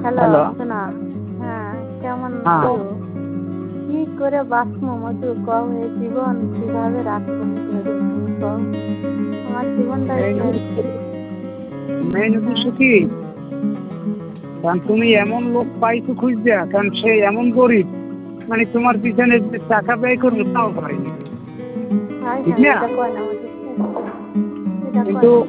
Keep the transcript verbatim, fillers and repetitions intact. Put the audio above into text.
Hello, শোনা। হ্যাঁ, কেমন আছো? কি করে বাঁচবো মধু কও, এই জীবন কিভাবে রাখবো ধরে তুমি কও? আমার জীবনটাই মেন উদ্দেশ্য কি, কারণ তুমি এমন লোক পাইছো খুঁজছা, কারণ সে এমন গরিব, মানে তোমার পিছনে যে টাকা ব্যয় করবো তাও পারেনি, ঠিক না? কিন্তু